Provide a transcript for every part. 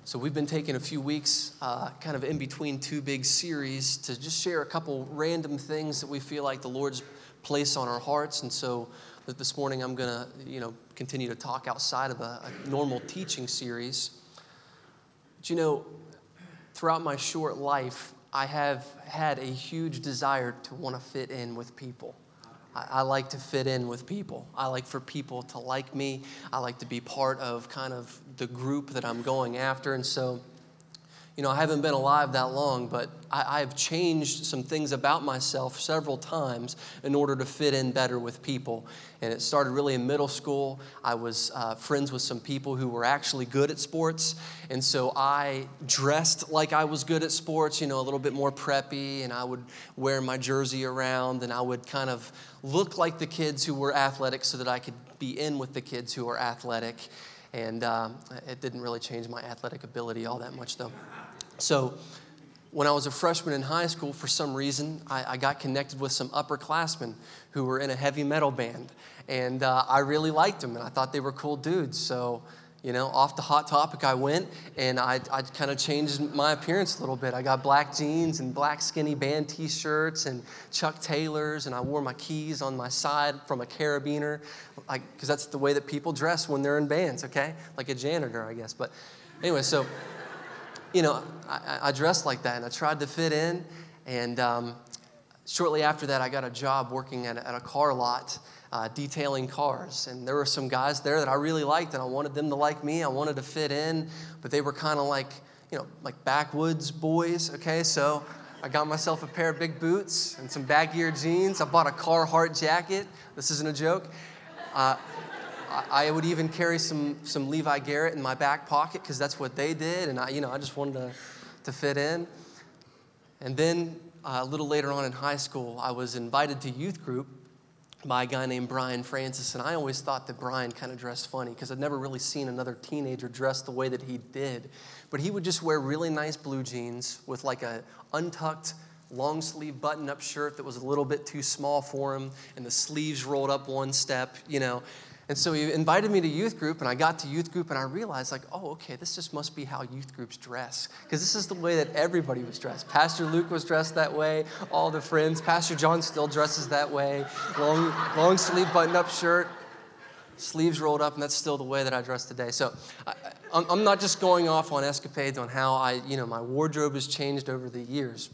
So we've been taking a few weeks kind of in between two big series to just share a couple random things that we feel like the Lord's placed on our hearts. And so this morning I'm going to, continue to talk outside of a normal teaching series. But throughout my short life, I have had a huge desire to want to fit in with people. I like to fit in with people. I like for people to like me. I like to be part of kind of the group that I'm going after. And so, I haven't been alive that long, but I've changed some things about myself several times in order to fit in better with people. And it started really in middle school. I was friends with some people who were actually good at sports. And so I dressed like I was good at sports, a little bit more preppy. And I would wear my jersey around. And I would kind of look like the kids who were athletic so that I could be in with the kids who were athletic. And it didn't really change my athletic ability all that much, though. So when I was a freshman in high school, for some reason, I got connected with some upperclassmen who were in a heavy metal band. And I really liked them, and I thought they were cool dudes. So, off the Hot Topic I went, and I kind of changed my appearance a little bit. I got black jeans and black skinny band T-shirts and Chuck Taylors, and I wore my keys on my side from a carabiner, because that's the way that people dress when they're in bands, okay? Like a janitor, I guess. But anyway, so... I dressed like that, and I tried to fit in, and shortly after that, I got a job working at a car lot, detailing cars, and there were some guys there that I really liked, and I wanted them to like me. I wanted to fit in, but they were kind of like backwoods boys, okay? So I got myself a pair of big boots and some baggy jeans. I bought a Carhartt jacket. This isn't a joke. I would even carry some Levi Garrett in my back pocket because that's what they did, and I just wanted to fit in. And then a little later on in high school, I was invited to youth group by a guy named Brian Francis, and I always thought that Brian kind of dressed funny because I'd never really seen another teenager dress the way that he did. But he would just wear really nice blue jeans with like a untucked long sleeve button-up shirt that was a little bit too small for him, and the sleeves rolled up one step, And so he invited me to youth group, and I got to youth group, and I realized, okay, this just must be how youth groups dress, because this is the way that everybody was dressed. Pastor Luke was dressed that way, all the friends. Pastor John still dresses that way, long sleeve button-up shirt, sleeves rolled up, and that's still the way that I dress today. So I'm not just going off on escapades on how my wardrobe has changed over the years.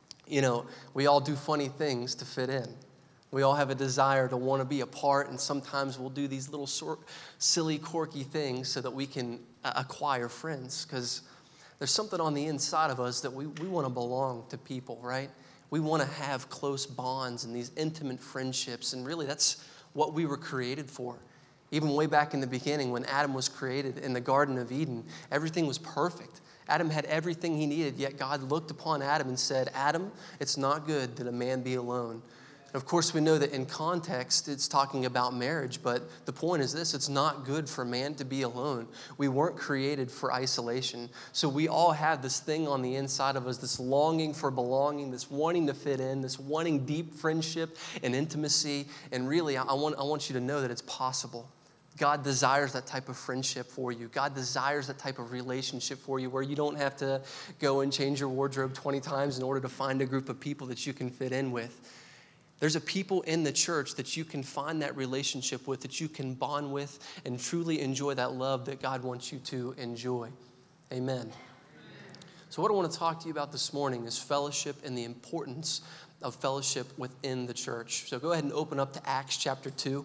We all do funny things to fit in. We all have a desire to want to be a part, and sometimes we'll do these little silly, quirky things so that we can acquire friends, because there's something on the inside of us that we want to belong to people, right? We want to have close bonds and these intimate friendships, and really that's what we were created for. Even way back in the beginning when Adam was created in the Garden of Eden, everything was perfect. Adam had everything he needed, yet God looked upon Adam and said, "Adam, it's not good that a man be alone." Of course, we know that in context, it's talking about marriage, but the point is this: it's not good for man to be alone. We weren't created for isolation. So we all have this thing on the inside of us, this longing for belonging, this wanting to fit in, this wanting deep friendship and intimacy. And really, I want you to know that it's possible. God desires that type of friendship for you. God desires that type of relationship for you where you don't have to go and change your wardrobe 20 times in order to find a group of people that you can fit in with. There's a people in the church that you can find that relationship with, that you can bond with, and truly enjoy that love that God wants you to enjoy. Amen. So what I want to talk to you about this morning is fellowship and the importance of fellowship within the church. So go ahead and open up to Acts chapter 2.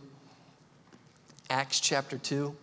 Acts chapter 2.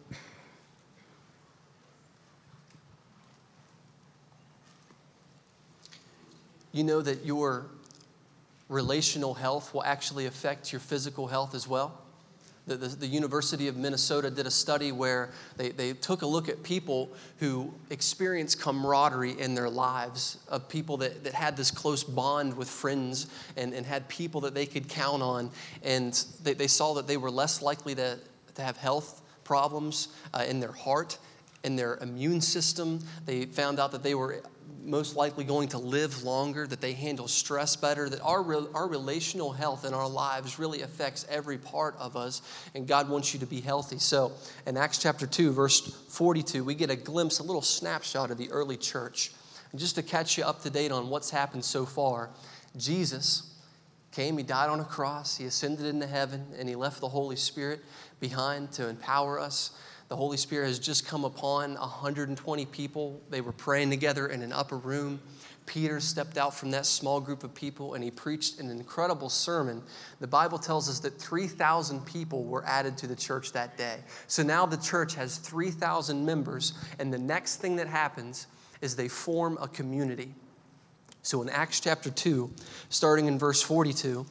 You know that your relational health will actually affect your physical health as well. The University of Minnesota did a study where they took a look at people who experienced camaraderie in their lives, of people that had this close bond with friends and had people that they could count on. And they saw that they were less likely to have health problems in their heart, in their immune system. They found out that they were most likely going to live longer, that they handle stress better, that our relational health in our lives really affects every part of us, and God wants you to be healthy. So in Acts chapter 2, verse 42, we get a glimpse, a little snapshot of the early church. And just to catch you up to date on what's happened so far, Jesus came, he died on a cross, he ascended into heaven, and he left the Holy Spirit behind to empower us. The Holy Spirit has just come upon 120 people. They were praying together in an upper room. Peter stepped out from that small group of people and he preached an incredible sermon. The Bible tells us that 3,000 people were added to the church that day. So now the church has 3,000 members, and the next thing that happens is they form a community. So in Acts chapter 2, starting in verse 42,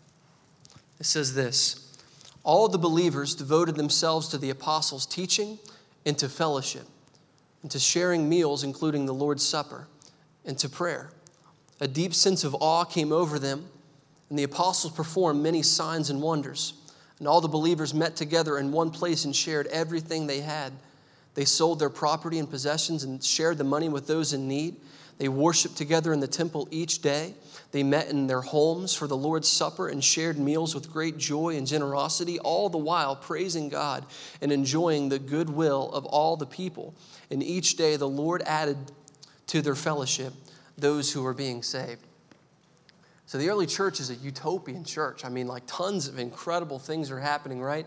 it says this: all the believers devoted themselves to the apostles' teaching and to fellowship, and to sharing meals, including the Lord's Supper, and to prayer. A deep sense of awe came over them, and the apostles performed many signs and wonders. And all the believers met together in one place and shared everything they had. They sold their property and possessions and shared the money with those in need. They worshiped together in the temple each day. They met in their homes for the Lord's Supper and shared meals with great joy and generosity, all the while praising God and enjoying the goodwill of all the people. And each day the Lord added to their fellowship those who were being saved. So the early church is a utopian church. I mean, like tons of incredible things are happening, right?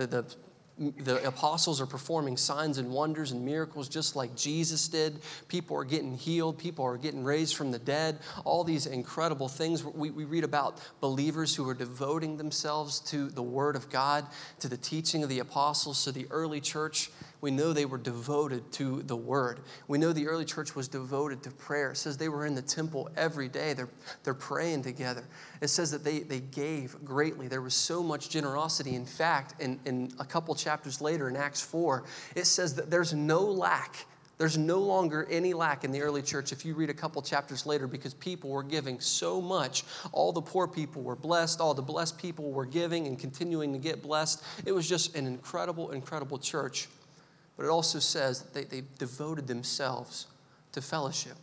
The apostles are performing signs and wonders and miracles just like Jesus did. People are getting healed. People are getting raised from the dead. All these incredible things. We read about believers who are devoting themselves to the Word of God, to the teaching of the apostles. So the early church, we know they were devoted to the Word. We know the early church was devoted to prayer. It says they were in the temple every day. They're praying together. It says that they gave greatly. There was so much generosity. In fact, in a couple chapters later in Acts 4, it says that there's no lack. There's no longer any lack in the early church if you read a couple chapters later, because people were giving so much. All the poor people were blessed. All the blessed people were giving and continuing to get blessed. It was just an incredible, incredible church. But it also says that they devoted themselves to fellowship.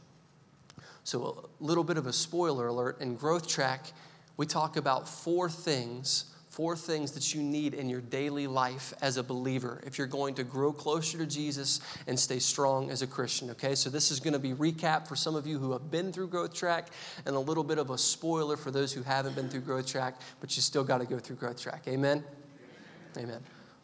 So a little bit of a spoiler alert. In Growth Track, we talk about four things that you need in your daily life as a believer if you're going to grow closer to Jesus and stay strong as a Christian, okay? So this is going to be recap for some of you who have been through Growth Track, and a little bit of a spoiler for those who haven't been through Growth Track, but you still got to go through Growth Track. Amen? Amen.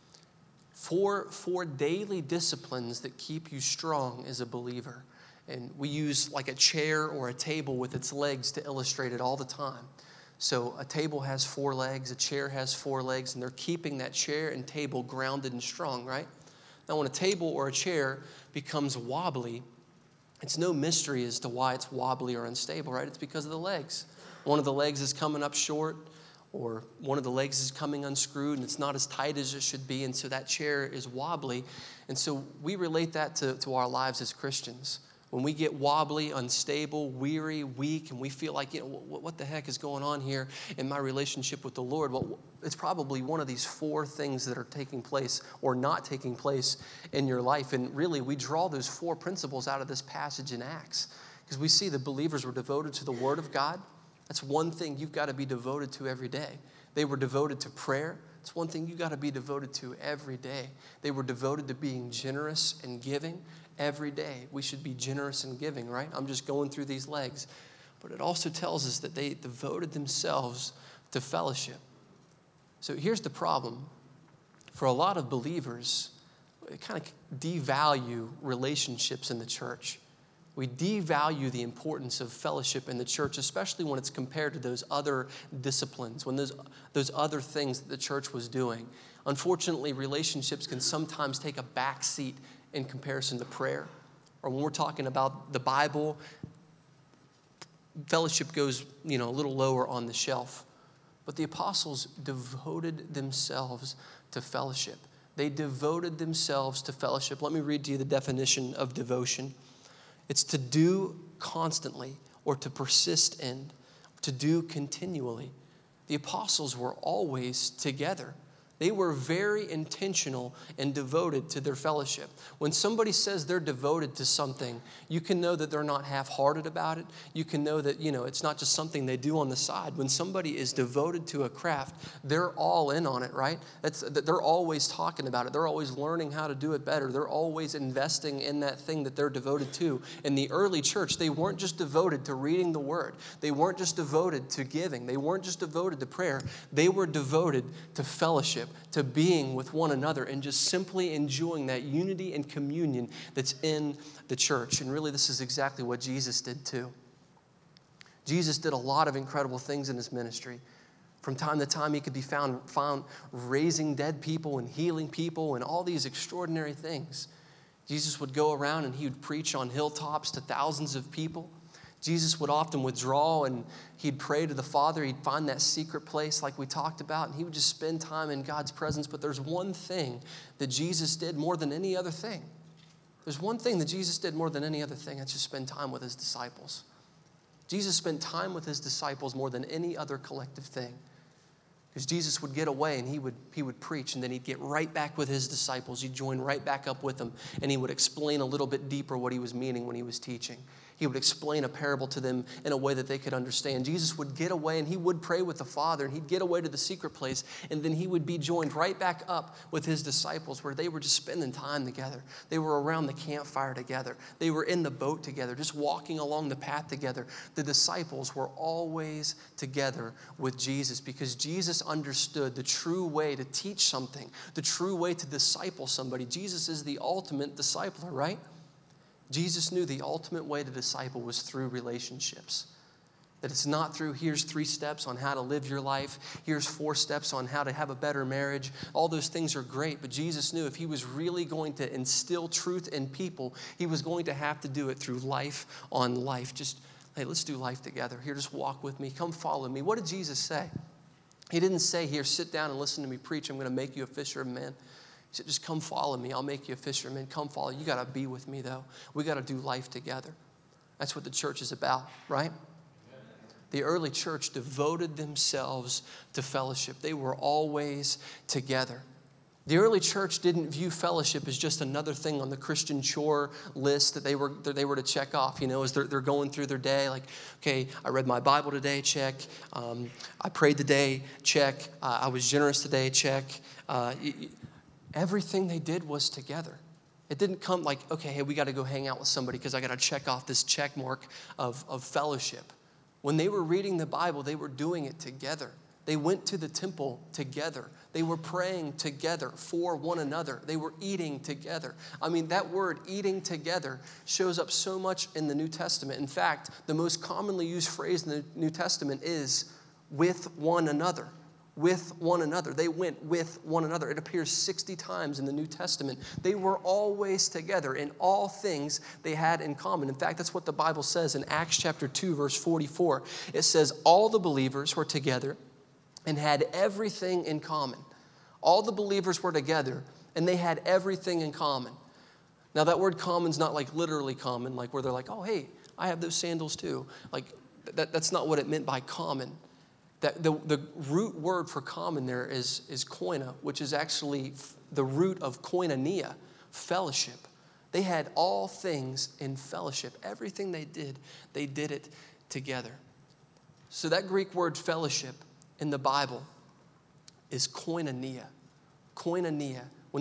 Four daily disciplines that keep you strong as a believer. And we use like a chair or a table with its legs to illustrate it all the time. So a table has 4 legs, a chair has 4 legs, and they're keeping that chair and table grounded and strong, right? Now when a table or a chair becomes wobbly, it's no mystery as to why it's wobbly or unstable, right? It's because of the legs. One of the legs is coming up short, or one of the legs is coming unscrewed and it's not as tight as it should be, and so that chair is wobbly. And so we relate that to our lives as Christians. When we get wobbly, unstable, weary, weak, and we feel like, what the heck is going on here in my relationship with the Lord? Well, it's probably one of these 4 things that are taking place or not taking place in your life. And really, we draw those 4 principles out of this passage in Acts, because we see the believers were devoted to the Word of God. That's one thing you've got to be devoted to every day. They were devoted to prayer. It's one thing you've got to be devoted to every day. They were devoted to being generous and giving every day. We should be generous and giving, right? I'm just going through these legs. But it also tells us that they devoted themselves to fellowship. So here's the problem. For a lot of believers, we kind of devalue relationships in the church. We devalue the importance of fellowship in the church, especially when it's compared to those other disciplines, when those other things that the church was doing. Unfortunately, relationships can sometimes take a back seat in comparison to prayer. Or when we're talking about the Bible, fellowship goes, a little lower on the shelf. But the apostles devoted themselves to fellowship. They devoted themselves to fellowship. Let me read to you the definition of devotion. It's to do constantly, or to persist in, to do continually. The apostles were always together. They were very intentional and devoted to their fellowship. When somebody says they're devoted to something, you can know that they're not half-hearted about it. You can know that, it's not just something they do on the side. When somebody is devoted to a craft, they're all in on it, right? They're always talking about it. They're always learning how to do it better. They're always investing in that thing that they're devoted to. In the early church, they weren't just devoted to reading the word. They weren't just devoted to giving. They weren't just devoted to prayer. They were devoted to fellowship, to being with one another, and just simply enjoying that unity and communion that's in the church. And really, this is exactly what Jesus did too. Jesus did a lot of incredible things in his ministry. From time to time, he could be found raising dead people and healing people and all these extraordinary things. Jesus would go around and he would preach on hilltops to thousands of people. Jesus would often withdraw and he'd pray to the Father. He'd find that secret place like we talked about, and he would just spend time in God's presence. But there's one thing that Jesus did more than any other thing. There's one thing that Jesus did more than any other thing. That's just spend time with his disciples. Jesus spent time with his disciples more than any other collective thing. Because Jesus would get away and he would preach, and then he'd get right back with his disciples. He'd join right back up with them, and he would explain a little bit deeper what he was meaning when he was teaching. He would explain a parable to them in a way that they could understand. Jesus would get away and he would pray with the Father, and he'd get away to the secret place, and then he would be joined right back up with his disciples where they were just spending time together. They were around the campfire together. They were in the boat together, just walking along the path together. The disciples were always together with Jesus because Jesus understood the true way to teach something, the true way to disciple somebody. Jesus is the ultimate discipler, right? Jesus knew the ultimate way to disciple was through relationships. That it's not through, here's 3 steps on how to live your life, here's 4 steps on how to have a better marriage. All those things are great, but Jesus knew if he was really going to instill truth in people, he was going to have to do it through life on life. Just, hey, let's do life together. Here, just walk with me. Come follow me. What did Jesus say? He didn't say, here, sit down and listen to me preach. I'm going to make you a fisher of men. He said, just come follow me. I'll make you a fisherman. Come follow. You got to be with me, though. We got to do life together. That's what the church is about, right? The early church devoted themselves to fellowship. They were always together. The early church didn't view fellowship as just another thing on the Christian chore list that they were to check off, as they're going through their day. Like, okay, I read my Bible today, check. I prayed today, check. I was generous today, check. Everything they did was together. It didn't come like, okay, hey, we got to go hang out with somebody because I got to check off this check mark of fellowship. When they were reading the Bible, they were doing it together. They went to the temple together. They were praying together for one another. They were eating together. I mean, that word eating together shows up so much in the New Testament. In fact, the most commonly used phrase in the New Testament is with one another. With one another. They went with one another. It appears 60 times in the New Testament. They were always together in all things they had in common. In fact, that's what the Bible says in Acts chapter 2, verse 44. It says, all the believers were together and had everything in common. All the believers were together and they had everything in common. Now, that word common is not like literally common, like where they're like, oh, hey, I have those sandals too. Like, that's not what it meant by common. That the root word for common there is koina, which is actually the root of koinonia, fellowship. They had all things in fellowship. Everything they did it together. So that Greek word fellowship in the Bible is koinonia. Koinonia. When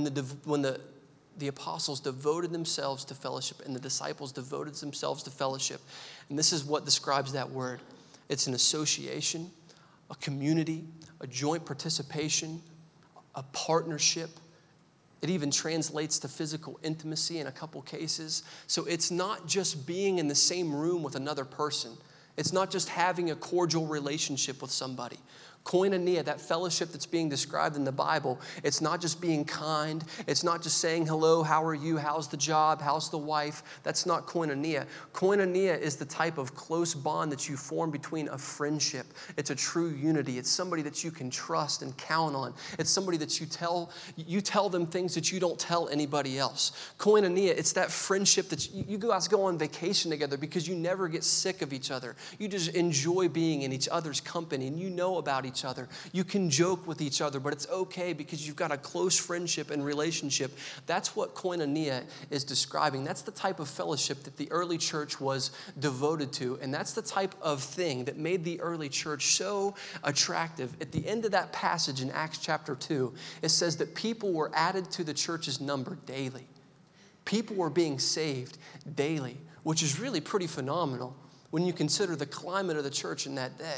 the apostles devoted themselves to fellowship and the disciples devoted themselves to fellowship. And this is what describes that word. It's an association, a community, a joint participation, a partnership. It even translates to physical intimacy in a couple cases. So it's not just being in the same room with another person. It's not just having a cordial relationship with somebody. Koinonia, that fellowship that's being described in the Bible, it's not just being kind. It's not just saying, hello, how are you? How's the job? How's the wife? That's not koinonia. Koinonia is the type of close bond that you form between a friendship. It's a true unity. It's somebody that you can trust and count on. It's somebody that you tell them things that you don't tell anybody else. Koinonia, it's that friendship that you guys go on vacation together because you never get sick of each other. You just enjoy being in each other's company and you know about each each other. You can joke with each other, but it's okay because you've got a close friendship and relationship. That's what koinonia is describing. That's the type of fellowship that the early church was devoted to, and that's the type of thing that made the early church so attractive. At the end of that passage in Acts chapter 2, it says that people were added to the church's number daily. People were being saved daily, which is really pretty phenomenal when you consider the climate of the church in that day.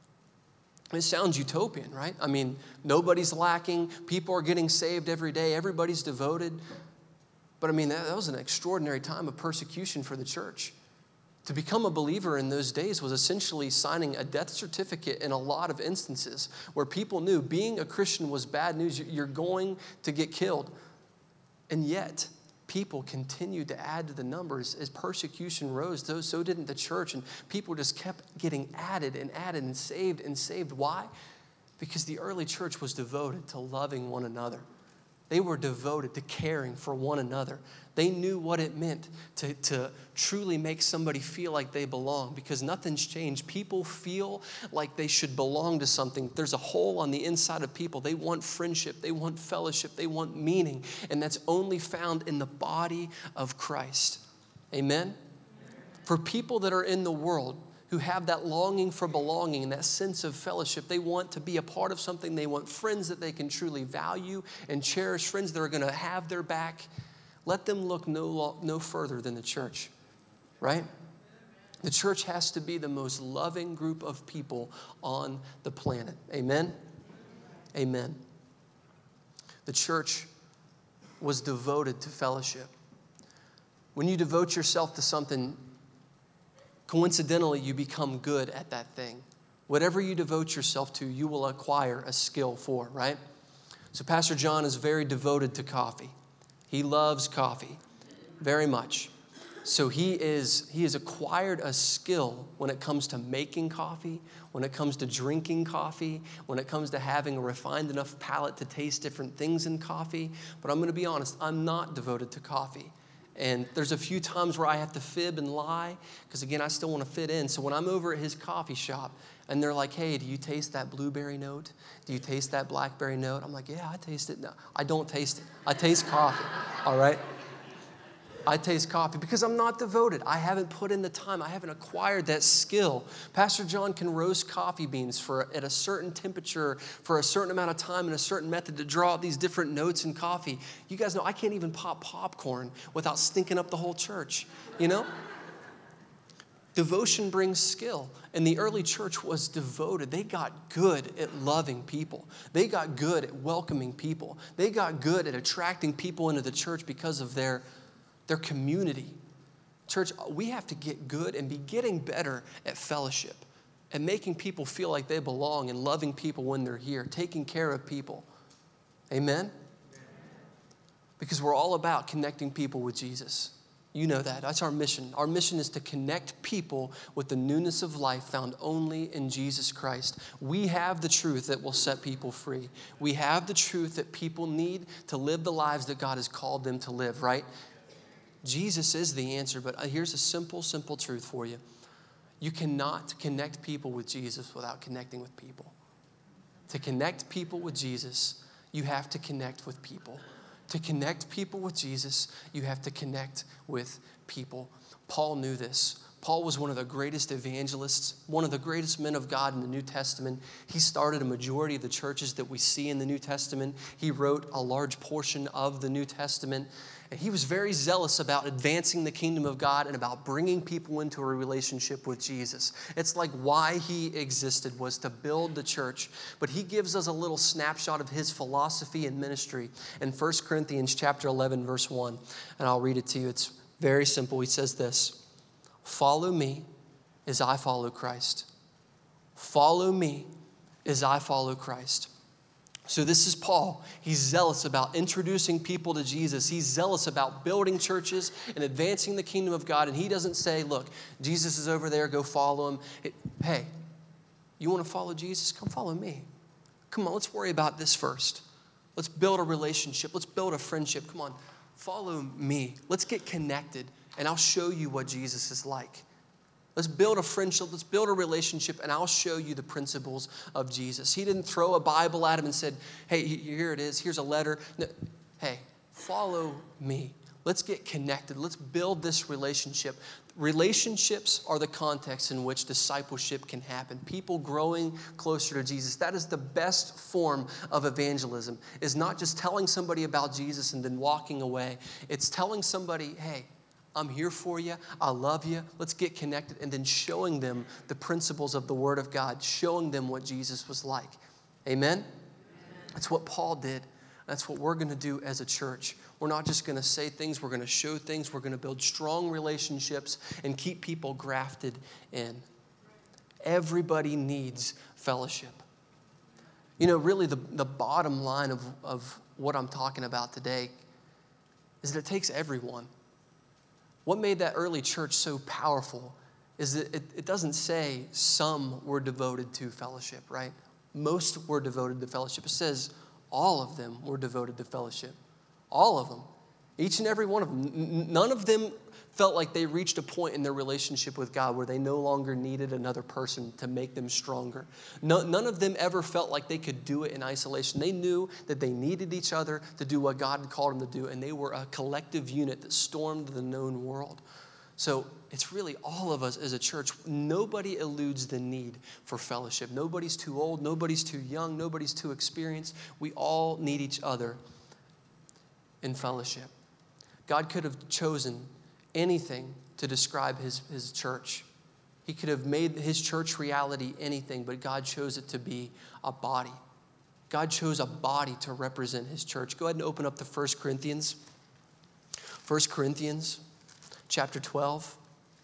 It sounds utopian, right? I mean, nobody's lacking. People are getting saved every day. Everybody's devoted. But I mean, that was an extraordinary time of persecution for the church. To become a believer in those days was essentially signing a death certificate in a lot of instances where people knew being a Christian was bad news. You're going to get killed. And yet, people continued to add to the numbers as persecution rose. So didn't the church. And people just kept getting added and saved. Why? Because the early church was devoted to loving one another. They were devoted to caring for one another. They knew what it meant to truly make somebody feel like they belong, because nothing's changed. People feel like they should belong to something. There's a hole on the inside of people. They want friendship. They want fellowship. They want meaning. And that's only found in the body of Christ. Amen? For people that are in the world, who have that longing for belonging and that sense of fellowship. They want to be a part of something. They want friends that they can truly value and cherish, friends that are going to have their back. Let them look no further than the church, right? The church has to be the most loving group of people on the planet. Amen? Amen. The church was devoted to fellowship. When you devote yourself to something, coincidentally, you become good at that thing. Whatever you devote yourself to, you will acquire a skill for, right? So Pastor John is very devoted to coffee. He loves coffee very much. So he has acquired a skill when it comes to making coffee, when it comes to drinking coffee, when it comes to having a refined enough palate to taste different things in coffee. But I'm going to be honest, I'm not devoted to coffee. And there's a few times where I have to fib and lie because, again, I still want to fit in. So when I'm over at his coffee shop and they're like, hey, do you taste that blueberry note? Do you taste that blackberry note? I'm like, yeah, I taste it. No, I don't taste it. I taste coffee, all right? I taste coffee because I'm not devoted. I haven't put in the time. I haven't acquired that skill. Pastor John can roast coffee beans at a certain temperature for a certain amount of time and a certain method to draw out these different notes in coffee. You guys know I can't even pop popcorn without stinking up the whole church, you know? Devotion brings skill, and the early church was devoted. They got good at loving people. They got good at welcoming people. They got good at attracting people into the church because of their community. Church, we have to get good and be getting better at fellowship and making people feel like they belong and loving people when they're here, taking care of people. Amen? Because we're all about connecting people with Jesus. You know that. That's our mission. Our mission is to connect people with the newness of life found only in Jesus Christ. We have the truth that will set people free. We have the truth that people need to live the lives that God has called them to live, right? Jesus is the answer, but here's a simple truth for you. You cannot connect people with Jesus without connecting with people. To connect people with Jesus, you have to connect with people. To connect people with Jesus, you have to connect with people. Paul knew this. Paul was one of the greatest evangelists, one of the greatest men of God in the New Testament. He started a majority of the churches that we see in the New Testament. He wrote a large portion of the New Testament. And he was very zealous about advancing the kingdom of God and about bringing people into a relationship with Jesus. It's like why he existed was to build the church. But he gives us a little snapshot of his philosophy and ministry in 1 Corinthians chapter 11, verse 1. And I'll read it to you. It's very simple. He says this, "Follow me as I follow Christ." Follow me as I follow Christ. So this is Paul. He's zealous about introducing people to Jesus. He's zealous about building churches and advancing the kingdom of God. And he doesn't say, look, Jesus is over there, go follow him. Hey, you want to follow Jesus? Come follow me. Come on, let's worry about this first. Let's build a relationship. Let's build a friendship. Come on, follow me. Let's get connected, and I'll show you what Jesus is like. Let's build a friendship. Let's build a relationship, and I'll show you the principles of Jesus. He didn't throw a Bible at him and said, hey, here it is. Here's a letter. No, hey, follow me. Let's get connected. Let's build this relationship. Relationships are the context in which discipleship can happen. People growing closer to Jesus. That is the best form of evangelism, is not just telling somebody about Jesus and then walking away. It's telling somebody, hey, I'm here for you. I love you. Let's get connected. And then showing them the principles of the Word of God, showing them what Jesus was like. Amen? That's what Paul did. That's what we're going to do as a church. We're not just going to say things. We're going to show things. We're going to build strong relationships and keep people grafted in. Everybody needs fellowship. You know, really the bottom line of what I'm talking about today is that it takes everyone. What made that early church so powerful is that it doesn't say some were devoted to fellowship, right? Most were devoted to fellowship. It says all of them were devoted to fellowship. All of them. Each and every one of them. None of them felt like they reached a point in their relationship with God where they no longer needed another person to make them stronger. None of them ever felt like they could do it in isolation. They knew that they needed each other to do what God had called them to do, and they were a collective unit that stormed the known world. So it's really all of us as a church. Nobody eludes the need for fellowship. Nobody's too old. Nobody's too young. Nobody's too experienced. We all need each other in fellowship. God could have chosen anything to describe his church. He could have made his church reality anything, but God chose it to be a body. God chose a body to represent his church. Go ahead and open up to 1 Corinthians. 1 Corinthians chapter 12.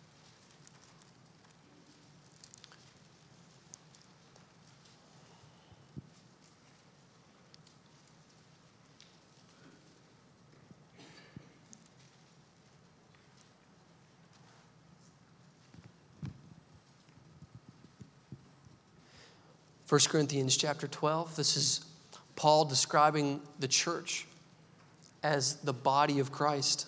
First Corinthians chapter 12, this is Paul describing the church as the body of Christ.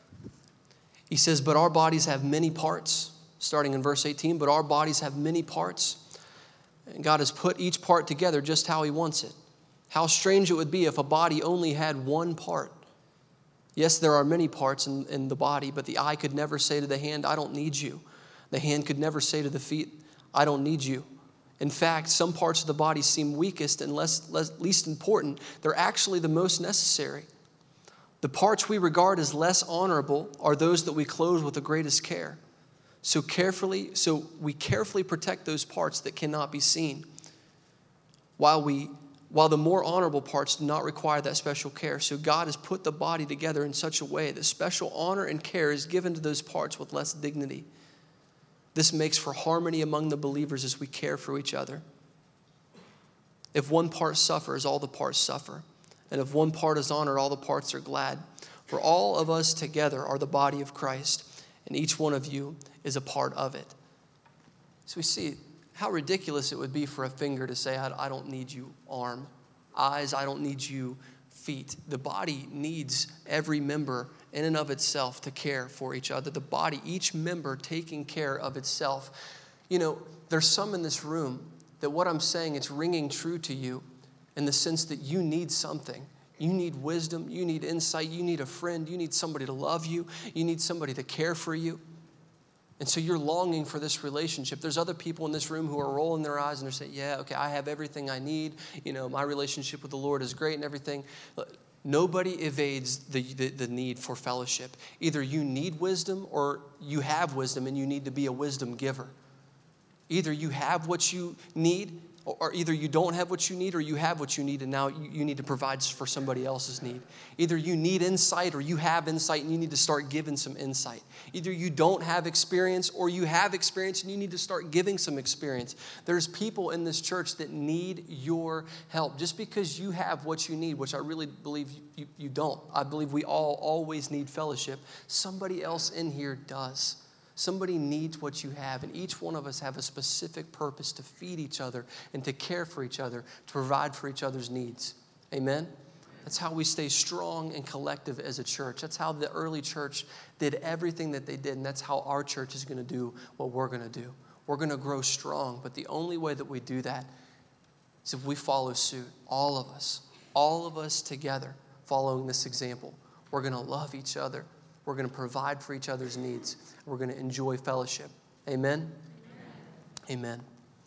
He says, but our bodies have many parts, starting in verse 18, but our bodies have many parts, and God has put each part together just how he wants it. How strange it would be if a body only had one part. Yes, there are many parts in the body, but the eye could never say to the hand, I don't need you. The hand could never say to the feet, I don't need you. In fact, some parts of the body seem weakest and least important. They're actually the most necessary. The parts we regard as less honorable are those that we clothe with the greatest care. So we carefully protect those parts that cannot be seen, while the more honorable parts do not require that special care. So God has put the body together in such a way that special honor and care is given to those parts with less dignity. This makes for harmony among the believers as we care for each other. If one part suffers, all the parts suffer. And if one part is honored, all the parts are glad. For all of us together are the body of Christ, and each one of you is a part of it. So we see how ridiculous it would be for a finger to say, I don't need you, arm. Eyes, I don't need you, feet. The body needs every member in and of itself to care for each other. The body, each member taking care of itself. You know, there's some in this room that what I'm saying, it's ringing true to you in the sense that you need something. You need wisdom. You need insight. You need a friend. You need somebody to love you. You need somebody to care for you. And so you're longing for this relationship. There's other people in this room who are rolling their eyes and they're saying, yeah, okay, I have everything I need. You know, my relationship with the Lord is great and everything. Nobody evades the need for fellowship. Either you need wisdom or you have wisdom and you need to be a wisdom giver. Either you have what you need, or either you don't have what you need, or you have what you need and now you need to provide for somebody else's need. Either you need insight or you have insight and you need to start giving some insight. Either you don't have experience or you have experience and you need to start giving some experience. There's people in this church that need your help. Just because you have what you need, which I really believe you don't. I believe we all always need fellowship. Somebody else in here does. Somebody needs what you have, and each one of us have a specific purpose to feed each other and to care for each other, to provide for each other's needs. Amen? That's how we stay strong and collective as a church. That's how the early church did everything that they did, and that's how our church is going to do what we're going to do. We're going to grow strong, but the only way that we do that is if we follow suit, all of us together following this example. We're going to love each other. We're going to provide for each other's needs. We're going to enjoy fellowship. Amen? Amen.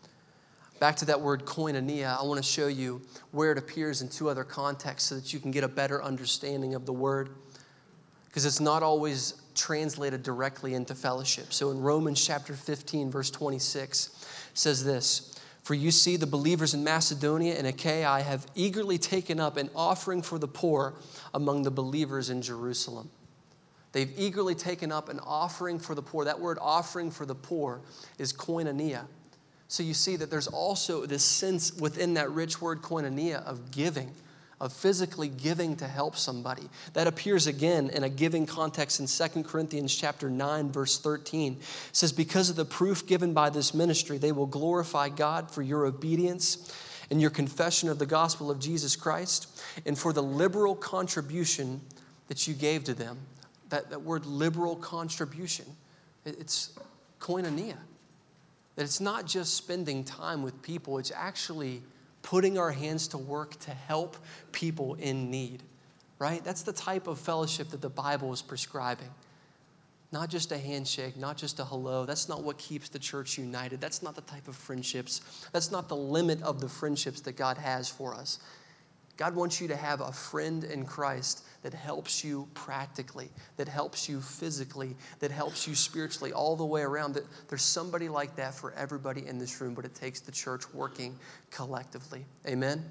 Back to that word koinonia, I want to show you where it appears in two other contexts so that you can get a better understanding of the word, because it's not always translated directly into fellowship. So in Romans chapter 15, verse 26, says this, "For you see the believers in Macedonia and Achaia have eagerly taken up an offering for the poor among the believers in Jerusalem." They've eagerly taken up an offering for the poor. That word offering for the poor is koinonia. So you see that there's also this sense within that rich word koinonia of giving, of physically giving to help somebody. That appears again in a giving context in 2 Corinthians chapter 9, verse 13. It says, "Because of the proof given by this ministry, they will glorify God for your obedience and your confession of the gospel of Jesus Christ, and for the liberal contribution that you gave to them." That word liberal contribution, it's koinonia. That it's not just spending time with people, it's actually putting our hands to work to help people in need, right? That's the type of fellowship that the Bible is prescribing. Not just a handshake, not just a hello. That's not what keeps the church united. That's not the type of friendships. That's not the limit of the friendships that God has for us. God wants you to have a friend in Christ that helps you practically, that helps you physically, that helps you spiritually, all the way around. There's somebody like that for everybody in this room, but it takes the church working collectively. Amen?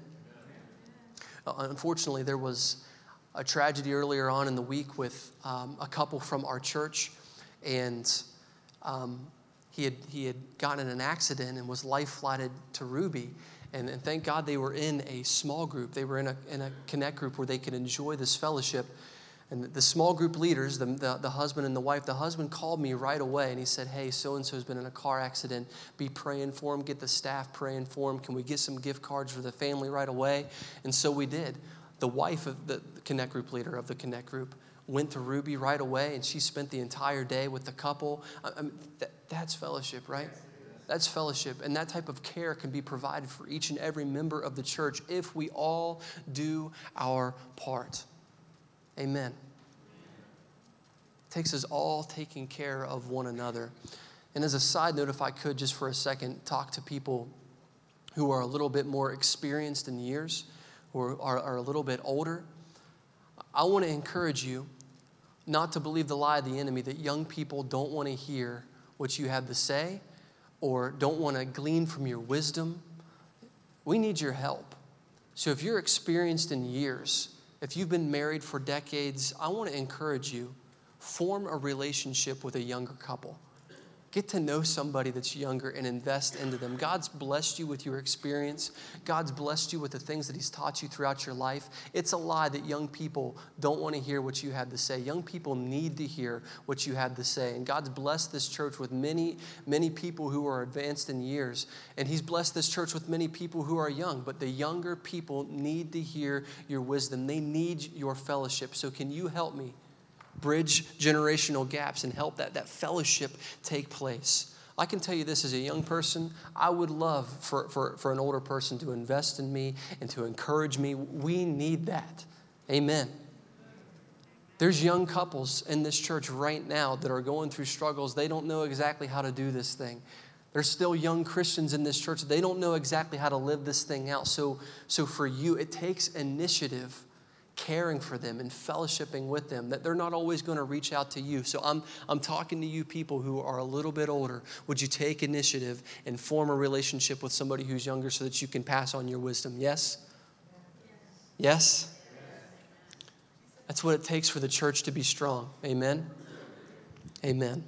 Unfortunately, there was a tragedy earlier on in the week with a couple from our church, and he had gotten in an accident and was life-flighted to Ruby. And thank God they were in a small group. They were in a connect group where they could enjoy this fellowship. And the small group leaders, the husband and the wife, the husband called me right away and he said, "Hey, so-and-so has been in a car accident. Be praying for him. Get the staff praying for him. Can we get some gift cards for the family right away?" And so we did. The wife of the connect group leader of the connect group went to Ruby right away, and she spent the entire day with the couple. I mean, that's fellowship, right? That's fellowship, and that type of care can be provided for each and every member of the church if we all do our part. Amen. It takes us all taking care of one another. And as a side note, if I could just for a second talk to people who are a little bit more experienced in years, or are a little bit older, I want to encourage you not to believe the lie of the enemy that young people don't want to hear what you have to say, or don't want to glean from your wisdom. We need your help. So if you're experienced in years, if you've been married for decades, I want to encourage you, form a relationship with a younger couple. Get to know somebody that's younger and invest into them. God's blessed you with your experience. God's blessed you with the things that he's taught you throughout your life. It's a lie that young people don't want to hear what you have to say. Young people need to hear what you have to say. And God's blessed this church with many, many people who are advanced in years. And he's blessed this church with many people who are young. But the younger people need to hear your wisdom. They need your fellowship. So can you help me bridge generational gaps and help that fellowship take place? I can tell you this, as a young person, I would love for an older person to invest in me and to encourage me. We need that. Amen. There's young couples in this church right now that are going through struggles. They don't know exactly how to do this thing. There's still young Christians in this church. They don't know exactly how to live this thing out. So for you, it takes initiative, caring for them and fellowshipping with them, that they're not always going to reach out to you. So I'm talking to you people who are a little bit older. Would you take initiative and form a relationship with somebody who's younger so that you can pass on your wisdom? Yes? Yes? That's what it takes for the church to be strong. Amen? Amen.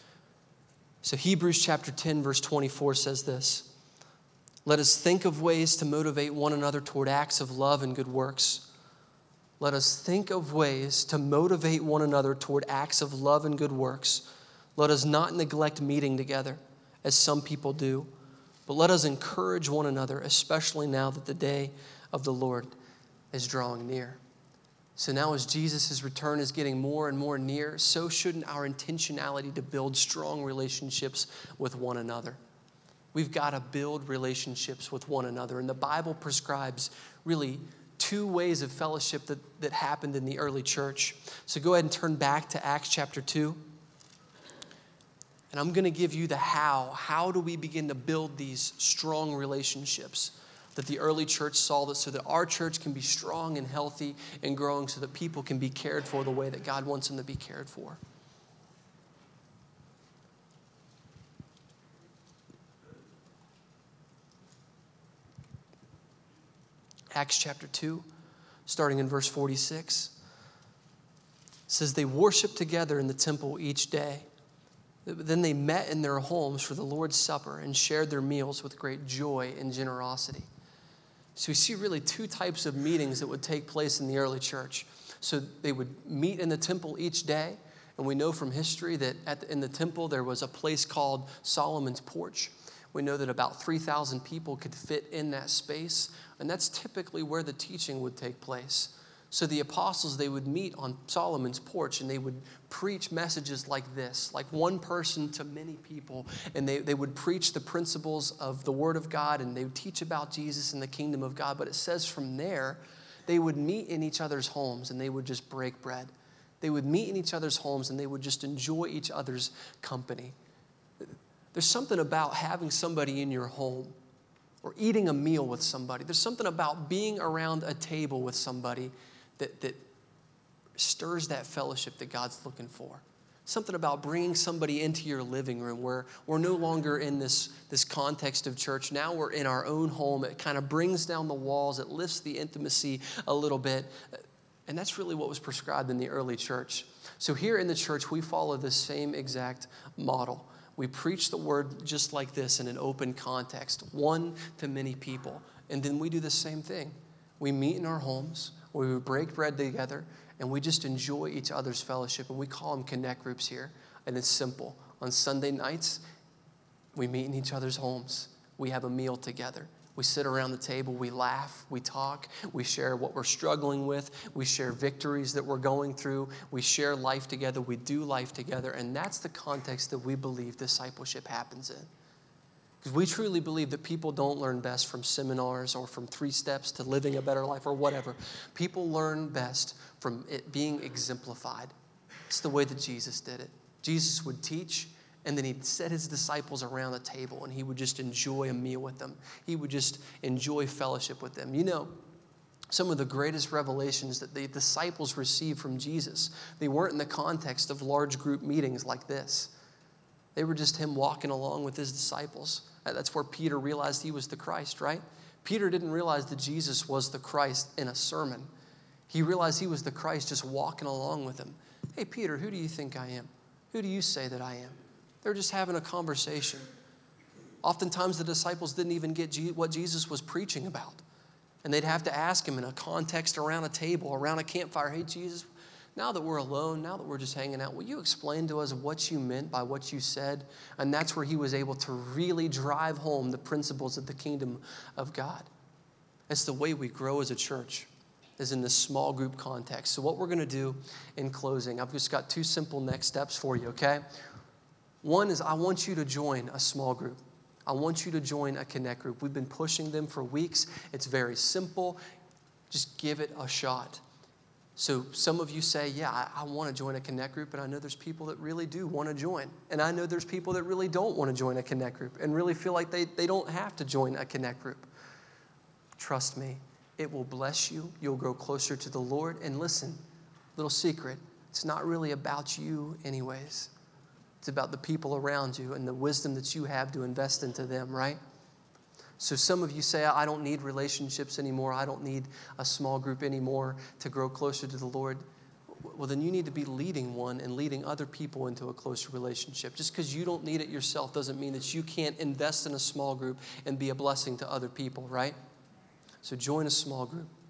So Hebrews chapter 10, verse 24 says this: "Let us think of ways to motivate one another toward acts of love and good works." Let us think of ways to motivate one another toward acts of love and good works. Let us not neglect meeting together, as some people do, but let us encourage one another, especially now that the day of the Lord is drawing near. So now as Jesus' return is getting more and more near, so shouldn't our intentionality to build strong relationships with one another. We've got to build relationships with one another. And the Bible prescribes really two ways of fellowship that happened in the early church. So go ahead and turn back to Acts chapter 2. And I'm going to give you the how. How do we begin to build these strong relationships that the early church saw, that so that our church can be strong and healthy and growing, so that people can be cared for the way that God wants them to be cared for. Acts chapter 2, starting in verse 46, says they worshiped together in the temple each day. Then they met in their homes for the Lord's Supper and shared their meals with great joy and generosity. So we see really two types of meetings that would take place in the early church. So they would meet in the temple each day, and we know from history that in the temple there was a place called Solomon's Porch. We know that about 3,000 people could fit in that space, and that's typically where the teaching would take place. So the apostles, they would meet on Solomon's Porch, and they would preach messages like this, like one person to many people, and they would preach the principles of the Word of God, and they would teach about Jesus and the kingdom of God. But it says from there, they would meet in each other's homes, and they would just break bread. They would meet in each other's homes, and they would just enjoy each other's company. There's something about having somebody in your home or eating a meal with somebody. There's something about being around a table with somebody that stirs that fellowship that God's looking for. Something about bringing somebody into your living room where we're no longer in this context of church. Now we're in our own home. It kind of brings down the walls. It lifts the intimacy a little bit. And that's really what was prescribed in the early church. So here in the church, we follow the same exact model. We preach the word just like this in an open context, one to many people. And then we do the same thing. We meet in our homes, we break bread together, and we just enjoy each other's fellowship. And we call them connect groups here. And it's simple. On Sunday nights, we meet in each other's homes. We have a meal together. We sit around the table, we laugh, we talk, we share what we're struggling with, we share victories that we're going through, we share life together, we do life together, and that's the context that we believe discipleship happens in. Because we truly believe that people don't learn best from seminars or from 3 steps to living a better life or whatever. People learn best from it being exemplified. It's the way that Jesus did it. Jesus would teach, and then he'd set his disciples around a table, and he would just enjoy a meal with them. He would just enjoy fellowship with them. You know, some of the greatest revelations that the disciples received from Jesus, they weren't in the context of large group meetings like this. They were just him walking along with his disciples. That's where Peter realized he was the Christ, right? Peter didn't realize that Jesus was the Christ in a sermon. He realized he was the Christ just walking along with him. Hey, Peter, who do you think I am? Who do you say that I am? They're just having a conversation. Oftentimes the disciples didn't even get what Jesus was preaching about. And they'd have to ask him in a context around a table, around a campfire, hey, Jesus, now that we're alone, now that we're just hanging out, will you explain to us what you meant by what you said? And that's where he was able to really drive home the principles of the kingdom of God. It's the way we grow as a church, is in this small group context. So what we're going to do in closing, I've just got 2 simple next steps for you, okay? One is I want you to join a small group. I want you to join a connect group. We've been pushing them for weeks. It's very simple. Just give it a shot. So some of you say, yeah, I want to join a connect group, and I know there's people that really do want to join. And I know there's people that really don't want to join a connect group and really feel like they don't have to join a connect group. Trust me, it will bless you. You'll grow closer to the Lord. And listen, little secret, it's not really about you anyways. It's about the people around you and the wisdom that you have to invest into them, right? So some of you say, I don't need relationships anymore. I don't need a small group anymore to grow closer to the Lord. Well, then you need to be leading one and leading other people into a closer relationship. Just because you don't need it yourself doesn't mean that you can't invest in a small group and be a blessing to other people, right? So join a small group.